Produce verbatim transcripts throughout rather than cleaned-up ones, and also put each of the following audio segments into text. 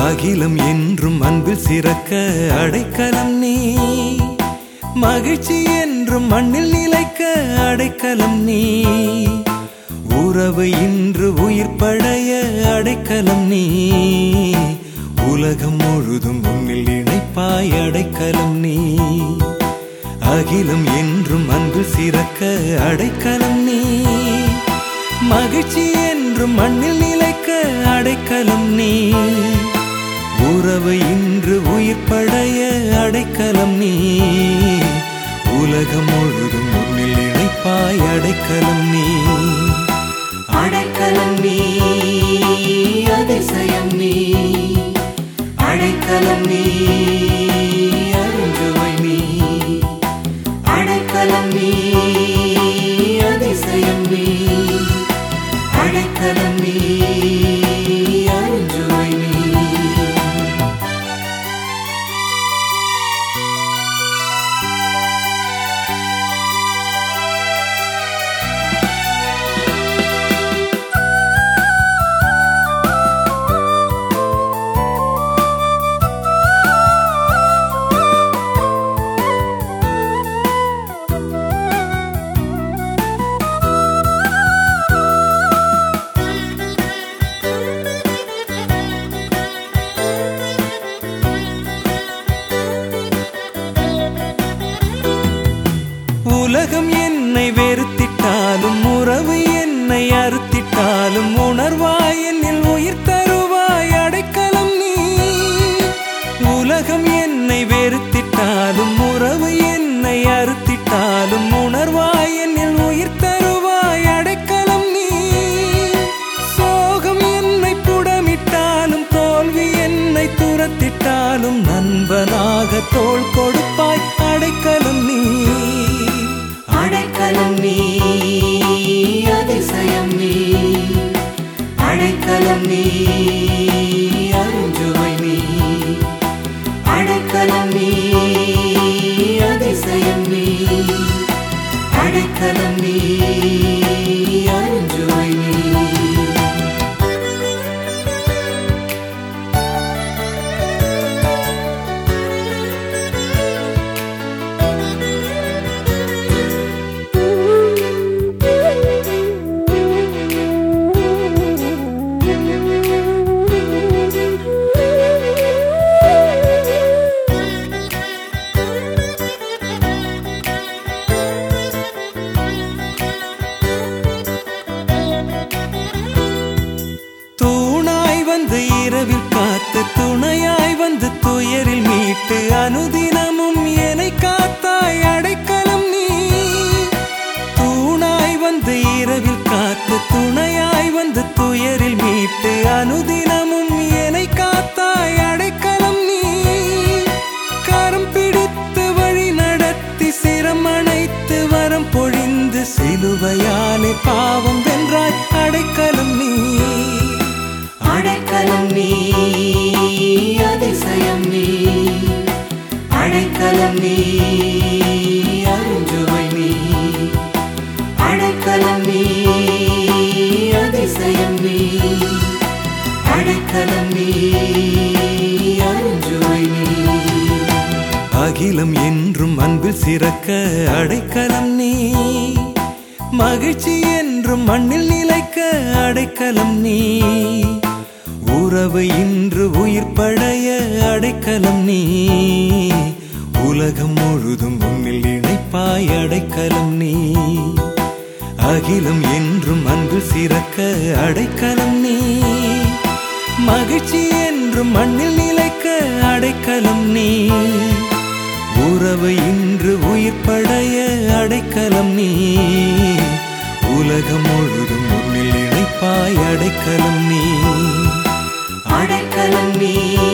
அகிலம் என்றும் அன்பில் சிறக்க அடைக்கலம் நீ, மகிழ்ச்சி என்றும் மண்ணில் நிலைக்க அடைக்கலம் நீ, உறவு இன்று உயிர் படைய அடைக்கலம் நீ, உலகம் முழுதும் உன்னில் இணைப்பாய் அடைக்கலம் நீ. அகிலம் என்றும் அன்பில் சிறக்க அடைக்கலம் நீ, மகிழ்ச்சி என்றும் மண்ணில் நிலைக்க அடைக்கலம் நீ, உறவு இன்று உயிர் படைய அடைக்கலம் நீ, உலகம் முழுதும் உன்னில் இணைப்பாய் அடைக்கலம் நீ. அடைக்கலம் நீ, அதிசயம் நீ, அடைக்கலம் நீ, அருஞ்சுவை நீ, அடைக்கலம் நீ, அதிசயம் நீ, அடைக்கலம் நீ, அருஞ்சுவை நீ. உலகம் என்னை வெறுத்திட்டாலும், உறவு என்னை அறுத்திட்டாலும், உணர்வாய் என்னில் உயிர் தருவாய் அடைக்கலம் நீ. உலகம் என்னை வெறுத்திட்டாலும், உறவு என்னை அறுத்திட்டாலும், உணர்வாய் என்னில் உயிர் தருவாய் அடைக்கலம் நீ. சோகம் என்னை புடமிட்டாலும், தோல்வி என்னை துரத்திட்டாலும், நண்பனாக தோள் கொடுப்பாய் அடைக்கலம் நீ. அடைக்கலம் நீ, அதிசயம் நீ, அடைக்கலம் நீ, அருஞ்சுவை நீ, அடைக்கலம் நீ, அதிசயம் நீ, அடைக்கலம் நீ, அருஞ்சுவை நீ. இரவில் காத்து துணையாய் வந்து துயரில் மீட்டு, அனுதினமும் என்னை காத்தாய் அடைக்கலம் நீ. தூணாய் வந்து இரவில் காத்து துணையாய் வந்து துயரில் மீட்டு, அனுதினமும் என்னை காத்தாய் அடைக்கலம் நீ. கரம் பிடித்து வழி நடத்தி சிரம் அணைத்து வரம் பொழிந்து, சிலுவையாலே பாவம் வென்றாய் அடைக்கலம் நீ. அடைக்கலம் நீ, அதிசயம் நீ, அடைக்கலம் நீ, அருஞ்சுவை நீ, அடைக்கலம் நீ, அதிசயம் நீ, அடைக்கலம் நீ, அருஞ்சுவை நீ. அகிலம் என்றும் அன்பில் சிறக்க அடைக்கலம் நீ, மகிழ்ச்சி என்றும் மண்ணில் நிலைக்க அடைக்கலம் நீ, உறவு இன்று உயிர் படைய அடைக்கலம் நீ, உலகம் முழுதும் உன்னில் இணைப்பாய் அடைக்கலம் நீ. அகிலம் என்றும் அன்பில் சிறக்க அடைக்கலம் நீ, மகிழ்ச்சி என்றும் மண்ணில் நிலைக்க அடைக்கலம் நீ, உறவு இன்று உயிர் படைய அடைக்கலம் நீ, உலகம் முழுதும் உன்னில் இணைப்பாய் அடைக்கலம் நீ. அடைக்கலம் நீ,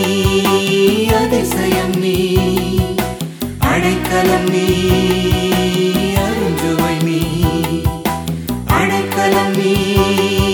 அதிசயம் நீ, அடைக்கலம் நீ, அருஞ்சுவை நீ, அடைக்கலம் நீ.